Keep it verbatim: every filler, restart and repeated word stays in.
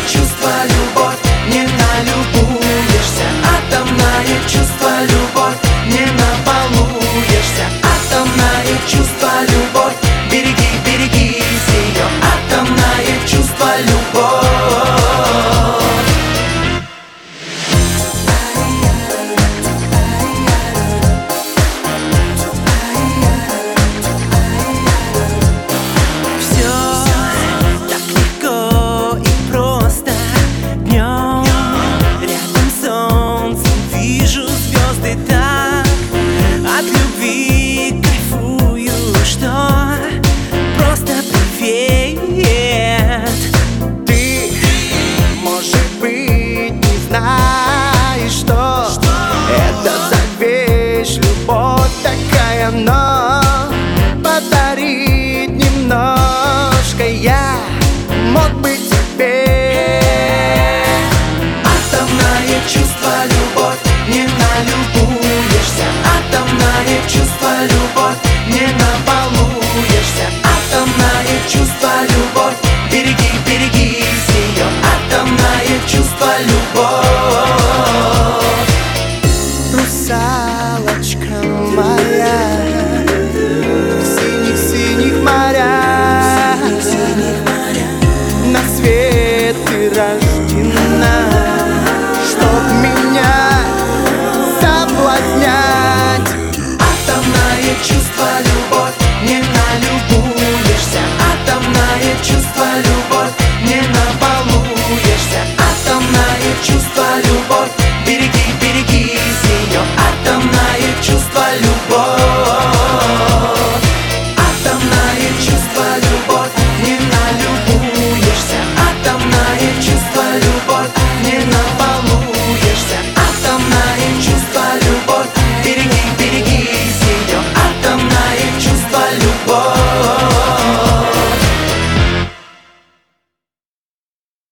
чувство, любовь, не налюбуешься. Атомное чувство, любовь, не набалуешься. Атомное чувство, любовь, береги, берегись ее. Атомное чувство, любовь. Но подарить немножко я мог бы тебе. Атомное чувство, любовь, не налюбуешься. Атомное чувство, любовь, не набалуешься. Атомное чувство, любовь, береги, берегись ее. Атомное чувство, любовь. Русалочка моя, на свет ты рождена, чтоб меня соблазнять. Атомное чувство, любовь, не налюбуешься. Атомное чувство, любовь, не набалуешься.